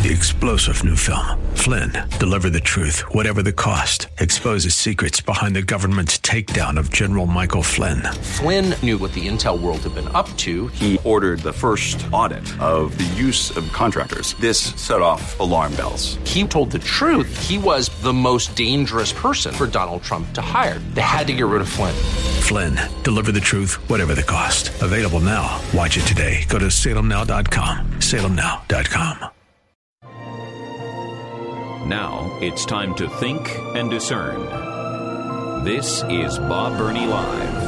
The explosive new film, Flynn, deliver the truth, whatever the cost, exposes secrets behind the government's takedown of General Michael Flynn. Flynn knew what the intel world had been up to. He ordered the first audit of the use of contractors. This set off alarm bells. He told the truth. He was the most dangerous person for Donald Trump to hire. They had to get rid of Flynn. Flynn, deliver the truth, whatever the cost. Available now. Watch it today. Go to salemnow.com. salemnow.com. Now it's time to think and discern. This is Bob Burney Live.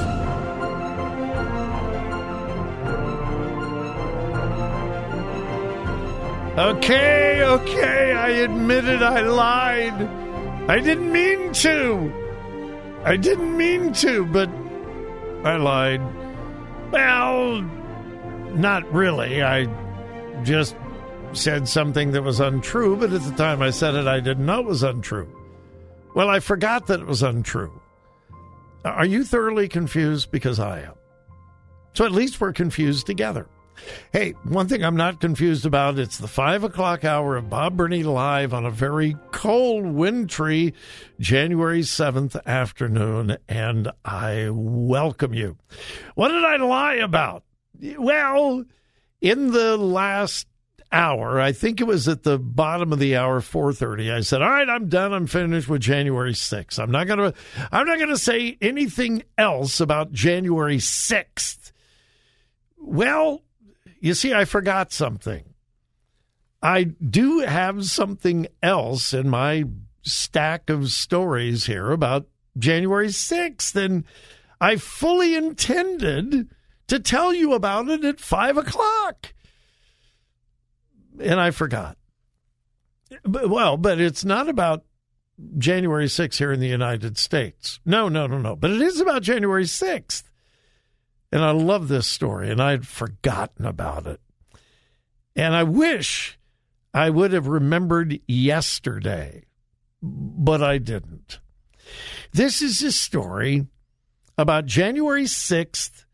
Okay, I admitted I lied. I didn't mean to, but I lied. Well, not really. I just said something that was untrue, but at the time I said it, I didn't know it was untrue. Well, I forgot that it was untrue. Are you thoroughly confused? Because I am. So at least we're confused together. Hey, one thing I'm not confused about, it's the 5 o'clock hour of Bob Burney Live on a very cold, wintry January 7th afternoon, and I welcome you. What did I lie about? Well, in the last hour, I think it was at the bottom of the hour, 4:30, I said, all right, I'm done. I'm finished with January 6th. I'm not going to say anything else about January 6th. Well, you see, I forgot something. I do have something else in my stack of stories here about January 6th, and I fully intended to tell you about it at 5 o'clock. And I forgot. But it's not about January 6th here in the United States. No. But it is about January 6th. And I love this story, and I'd forgotten about it. And I wish I would have remembered yesterday, but I didn't. This is a story about January 6th,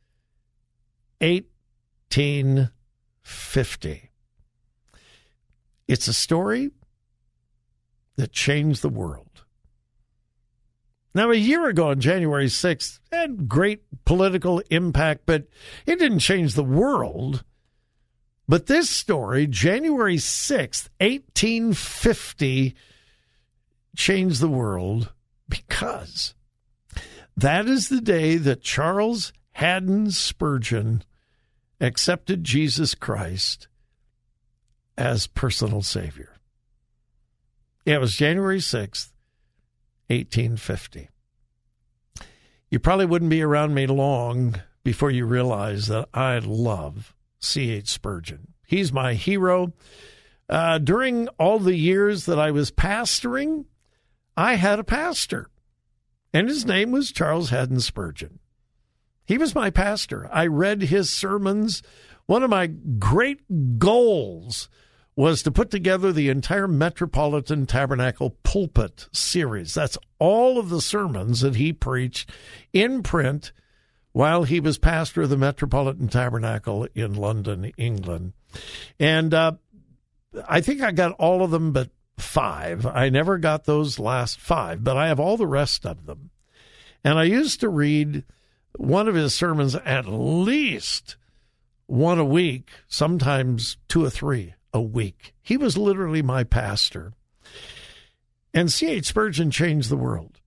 1850. It's a story that changed the world. Now, a year ago on January 6th, it had great political impact, but it didn't change the world. But this story, January 6th, 1850, changed the world because that is the day that Charles Haddon Spurgeon accepted Jesus Christ as personal Savior. It was January 6th, 1850. You probably wouldn't be around me long before you realize that I love C.H. Spurgeon. He's my hero. During all the years that I was pastoring, I had a pastor, and his name was Charles Haddon Spurgeon. He was my pastor. I read his sermons. One of my great goals was to put together the entire Metropolitan Tabernacle pulpit series. That's all of the sermons that he preached in print while he was pastor of the Metropolitan Tabernacle in London, England. And I think I got all of them but 5. I never got those last 5, but I have all the rest of them. And I used to read one of his sermons at least one a week, sometimes 2 or 3 a week. He was literally my pastor. And C.H. Spurgeon changed the world.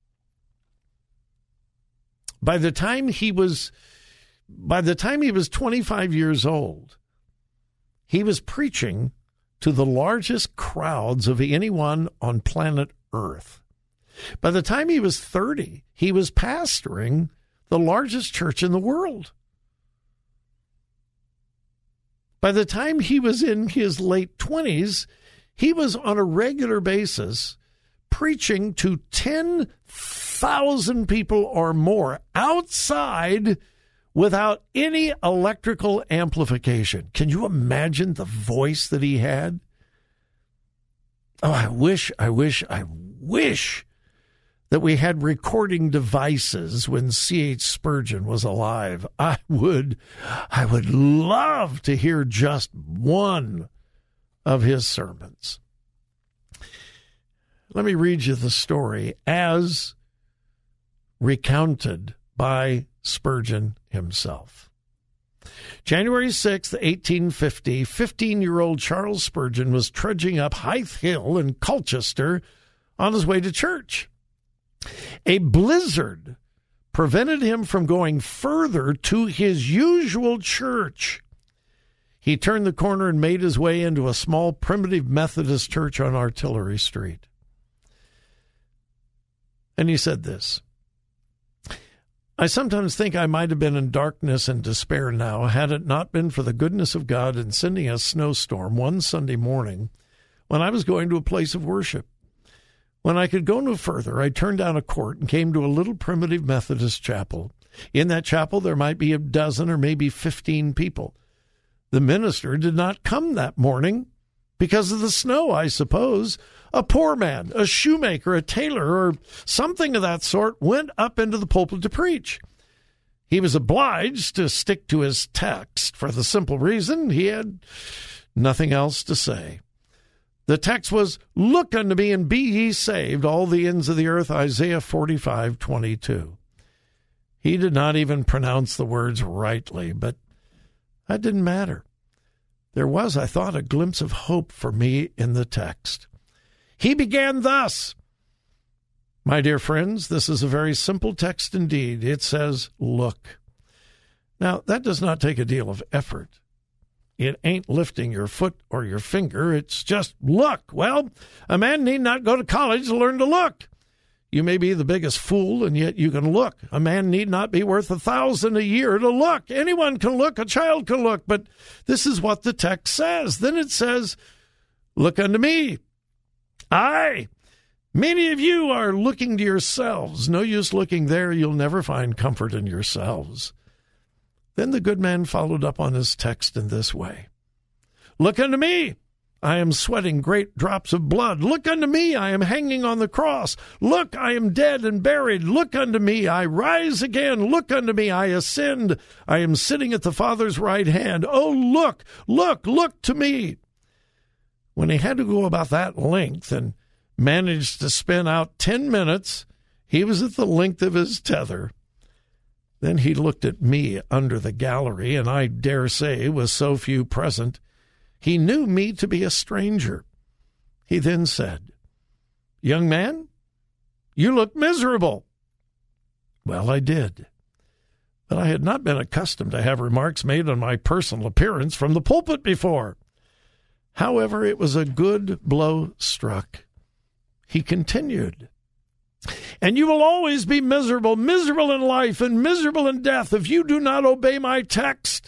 By the time he was 25 years old, he was preaching to the largest crowds of anyone on planet Earth. By the time he was 30, he was pastoring the largest church in the world. By the time he was in his late 20s, he was on a regular basis preaching to 10,000 people or more outside without any electrical amplification. Can you imagine the voice that he had? Oh, I wish that we had recording devices when C.H. Spurgeon was alive. I would love to hear just one of his sermons. Let me read you the story as recounted by Spurgeon himself. January 6th, 1850, 15-year-old Charles Spurgeon was trudging up Hythe Hill in Colchester on his way to church. A blizzard prevented him from going further to his usual church. He turned the corner and made his way into a small primitive Methodist church on Artillery Street. And he said this, I sometimes think I might have been in darkness and despair now had it not been for the goodness of God in sending a snowstorm one Sunday morning when I was going to a place of worship. When I could go no further, I turned down a court and came to a little primitive Methodist chapel. In that chapel, there might be a dozen or maybe 15 people. The minister did not come that morning because of the snow, I suppose. A poor man, a shoemaker, a tailor, or something of that sort went up into the pulpit to preach. He was obliged to stick to his text for the simple reason he had nothing else to say. The text was, Look unto me and be ye saved, all the ends of the earth, Isaiah 45:22. He did not even pronounce the words rightly, but that didn't matter. There was, I thought, a glimpse of hope for me in the text. He began thus. My dear friends, this is a very simple text indeed. It says, look. Now, that does not take a deal of effort. It ain't lifting your foot or your finger. It's just look. Well, a man need not go to college to learn to look. You may be the biggest fool, and yet you can look. A man need not be worth 1,000 a year to look. Anyone can look. A child can look. But this is what the text says. Then it says, look unto me. Aye, many of you are looking to yourselves. No use looking there. You'll never find comfort in yourselves. Then the good man followed up on his text in this way. Look unto me. I am sweating great drops of blood. Look unto me. I am hanging on the cross. Look, I am dead and buried. Look unto me. I rise again. Look unto me. I ascend. I am sitting at the Father's right hand. Oh, look, look, look to me. When he had to go about that length and managed to spin out 10 minutes, he was at the length of his tether. Then he looked at me under the gallery, and I dare say, with so few present, he knew me to be a stranger. He then said, Young man, you look miserable. Well, I did. But I had not been accustomed to have remarks made on my personal appearance from the pulpit before. However, it was a good blow struck. He continued, And you will always be miserable, miserable in life and miserable in death if you do not obey my text.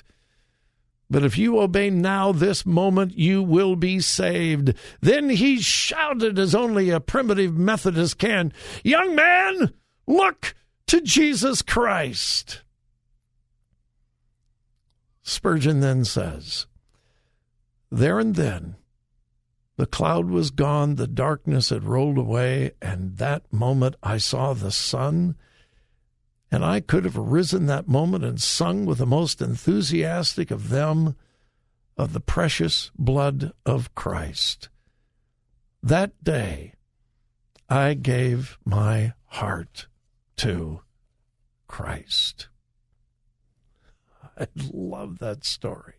But if you obey now, this moment, you will be saved. Then he shouted as only a primitive Methodist can, Young man, look to Jesus Christ. Spurgeon then says, There and then, the cloud was gone, the darkness had rolled away, and that moment I saw the sun, and I could have risen that moment and sung with the most enthusiastic of them of the precious blood of Christ. That day, I gave my heart to Christ. I love that story.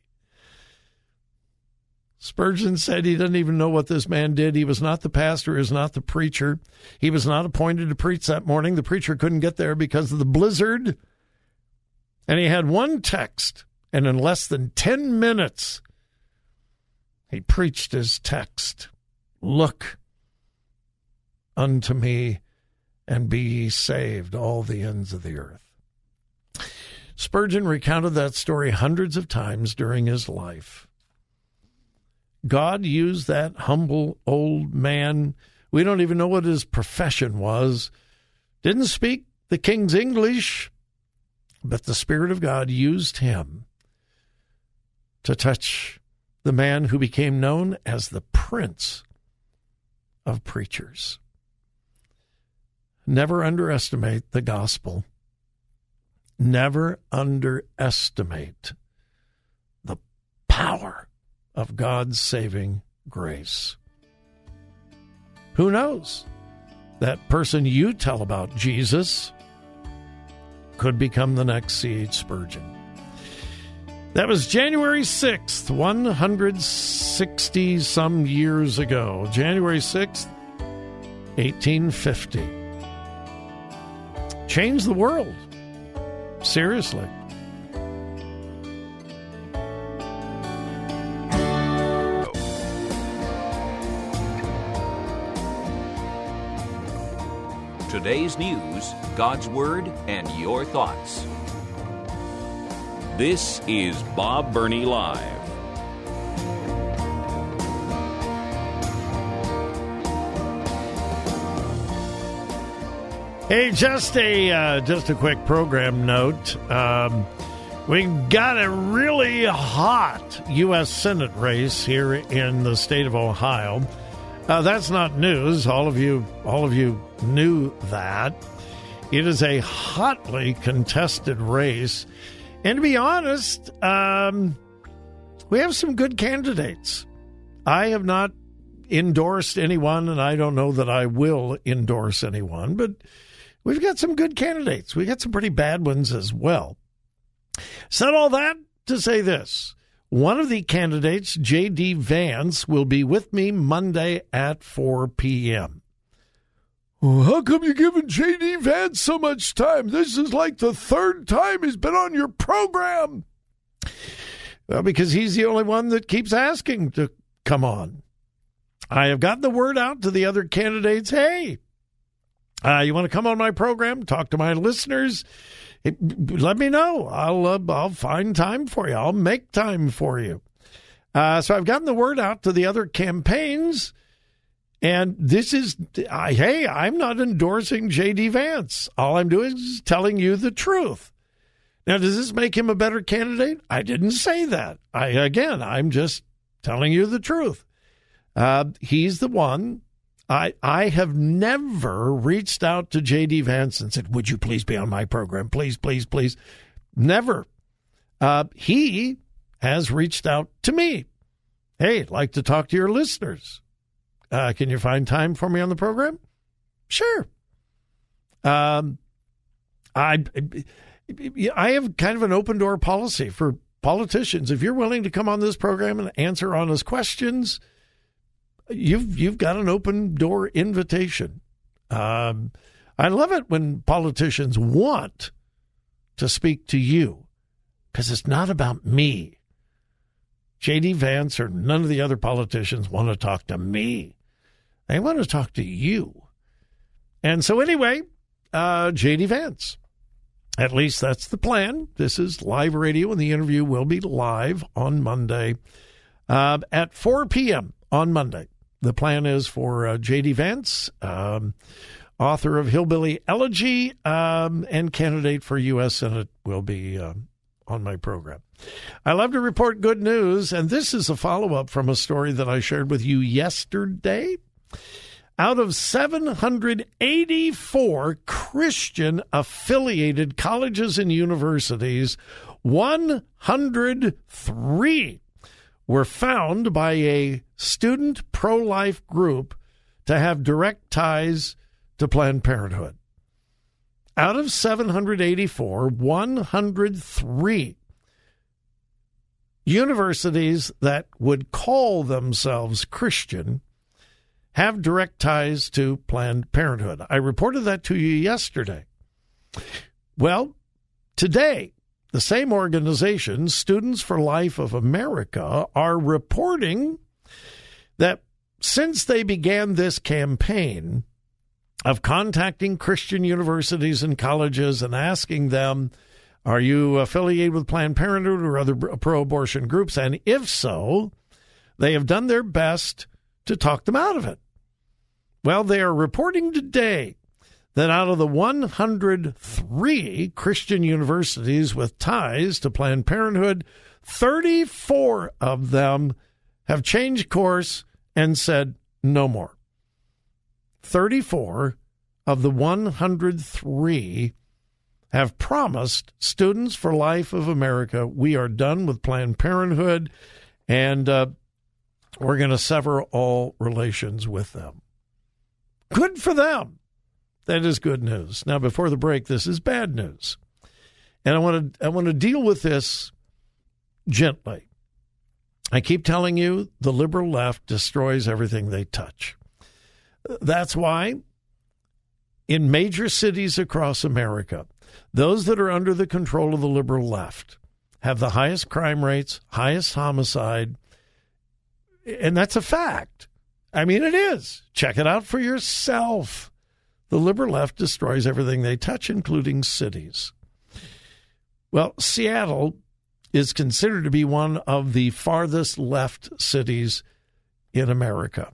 Spurgeon said he didn't even know what this man did. He was not the pastor. He was not the preacher. He was not appointed to preach that morning. The preacher couldn't get there because of the blizzard. And he had one text, and in less than 10 minutes, he preached his text. Look unto me and be ye saved, all the ends of the earth. Spurgeon recounted that story hundreds of times during his life. God used that humble old man. We don't even know what his profession was. Didn't speak the King's English, but the Spirit of God used him to touch the man who became known as the Prince of Preachers. Never underestimate the gospel. Never underestimate the power of God's saving grace. Who knows? that person you tell about Jesus could become the next C.H. Spurgeon. That was January 6th, 160-some years ago. January 6th, 1850. Changed the world. Seriously. Today's news, God's Word, and your thoughts. This is Bob Burney Live. Hey, just a quick program note. We got a really hot U.S. Senate race here in the state of Ohio. That's not news. All of you knew that. It is a hotly contested race. And to be honest, we have some good candidates. I have not endorsed anyone, and I don't know that I will endorse anyone, but we've got some good candidates. We got some pretty bad ones as well. Said all that to say this. One of the candidates, J.D. Vance, will be with me Monday at 4 p.m. Well, how come you're giving J.D. Vance so much time? This is like the third time he's been on your program. Well, because he's the only one that keeps asking to come on. I have gotten the word out to the other candidates. Hey, you want to come on my program, talk to my listeners? Let me know. I'll find time for you. I'll make time for you. So I've gotten the word out to the other campaigns. And this is, hey, I'm not endorsing J.D. Vance. All I'm doing is telling you the truth. Now, does this make him a better candidate? I didn't say that. I'm just telling you the truth. He's the one. I have never reached out to J.D. Vance and said, would you please be on my program? Please, please, please. Never. He has reached out to me. Hey, I'd like to talk to your listeners. Can you find time for me on the program? Sure. I have kind of an open door policy for politicians. If you're willing to come on this program and answer honest questions, you've got an open door invitation. I love it when politicians want to speak to you because it's not about me. J.D. Vance or none of the other politicians want to talk to me. They want to talk to you. And so anyway, J.D. Vance. At least that's the plan. This is live radio, and the interview will be live on Monday at 4 p.m. on Monday. The plan is for J.D. Vance, author of Hillbilly Elegy, and candidate for U.S. Senate will be on my program. I love to report good news, and this is a follow-up from a story that I shared with you yesterday. Out of 784 Christian-affiliated colleges and universities, 103 were found by a student pro-life group to have direct ties to Planned Parenthood. Out of 784, 103 universities that would call themselves Christian have direct ties to Planned Parenthood. I reported that to you yesterday. Well, today, the same organization, Students for Life of America, are reporting that since they began this campaign of contacting Christian universities and colleges and asking them, are you affiliated with Planned Parenthood or other pro-abortion groups? And if so, they have done their best to talk them out of it. Well, they are reporting today that out of the 103 Christian universities with ties to Planned Parenthood, 34 of them have changed course and said no more. 34 of the 103 have promised Students for Life of America, we are done with Planned Parenthood, and we're going to sever all relations with them. Good for them. That is good news. Now, before the break, this is bad news. And I want to deal with this gently. I keep telling you the liberal left destroys everything they touch. That's why in major cities across America, those that are under the control of the liberal left have the highest crime rates, highest homicide, and that's a fact. I mean, it is. Check it out for yourself. The liberal left destroys everything they touch, including cities. Well, Seattle is considered to be one of the farthest left cities in America.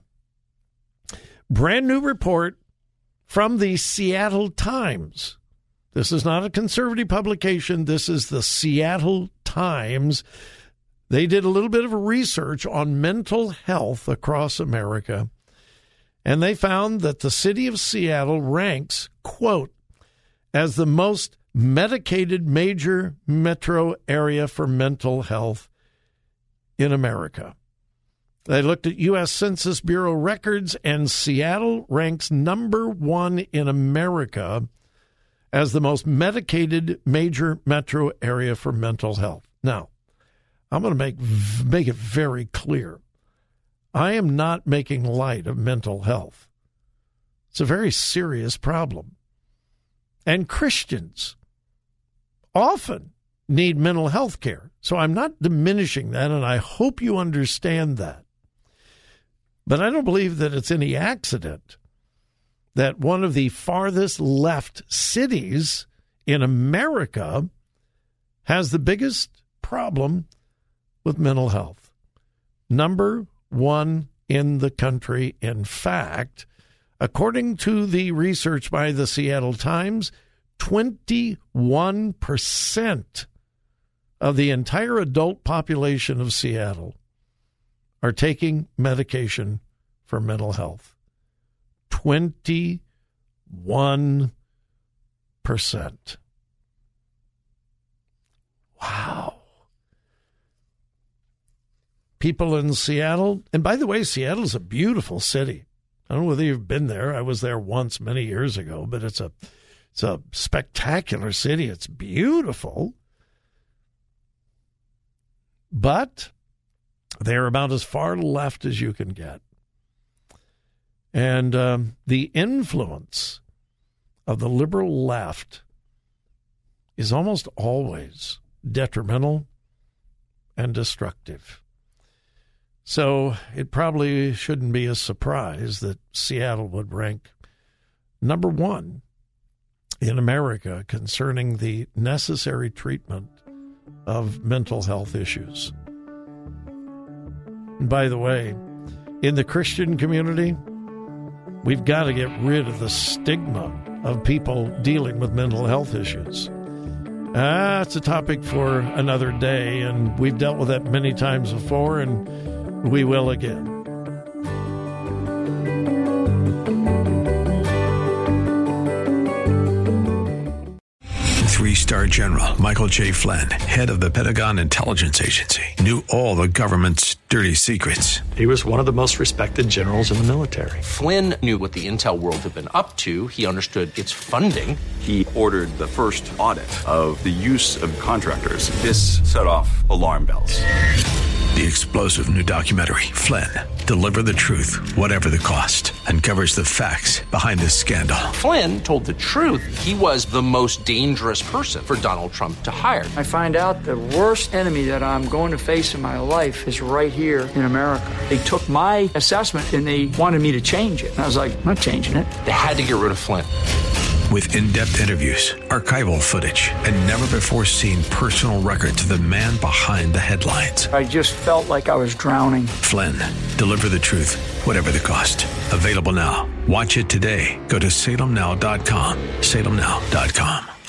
Brand new report from the Seattle Times. This is not a conservative publication. This is the Seattle Times. They did a little bit of research on mental health across America, and they found that the city of Seattle ranks, quote, as the most medicated major metro area for mental health in America. They looked at U.S. Census Bureau records, and Seattle ranks number one in America as the most medicated major metro area for mental health. Now, I'm going to make it very clear. I am not making light of mental health. It's a very serious problem. And Christians often need mental health care. So I'm not diminishing that, and I hope you understand that. But I don't believe that it's any accident that one of the farthest left cities in America has the biggest problem with mental health. Number one in the country. In fact, according to the research by the Seattle Times, 21% of the entire adult population of Seattle are taking medication for mental health. 21%. Wow. People in Seattle, and by the way, Seattle's a beautiful city. I don't know whether you've been there. I was there once many years ago, but it's a spectacular city. It's beautiful. But they're about as far left as you can get. And the influence of the liberal left is almost always detrimental and destructive. So it probably shouldn't be a surprise that Seattle would rank number one in America concerning the necessary treatment of mental health issues. And by the way, in the Christian community, we've got to get rid of the stigma of people dealing with mental health issues. It's a topic for another day, and we've dealt with that many times before, and we will again. Three-star General Michael J. Flynn, head of the Pentagon Intelligence Agency, knew all the government's dirty secrets. He was one of the most respected generals in the military. Flynn knew what the intel world had been up to. He understood its funding. He ordered the first audit of the use of contractors. This set off alarm bells. The explosive new documentary, Flynn, Deliver the Truth, Whatever the Cost, uncovers the facts behind this scandal. Flynn told the truth. He was the most dangerous person for Donald Trump to hire. I find out the worst enemy that I'm going to face in my life is right here in America. They took my assessment and they wanted me to change it. And I was like, I'm not changing it. They had to get rid of Flynn. With in-depth interviews, archival footage, and never-before-seen personal records of the man behind the headlines. I just felt like I was drowning. Flynn, Deliver the Truth, Whatever the Cost. Available now. Watch it today. Go to salemnow.com. salemnow.com.